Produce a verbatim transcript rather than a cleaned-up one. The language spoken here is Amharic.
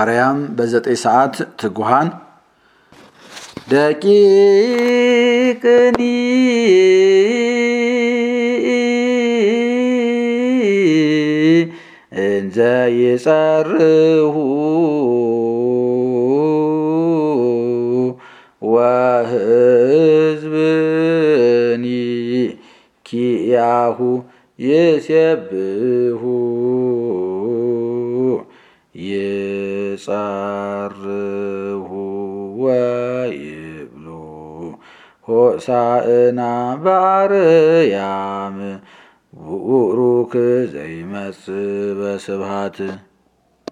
ማርያም በዘጠኝ ሰዓት ትጉሃን ደቂቅኒ እንዘ ይጸርሁ ወሕዝብኒ ኪያሁ ይሴብሑ ይጸርሁ ወይብሉ ሆሳዕና በአርያም ቡሩክ ዘይመጽእ በስብሐት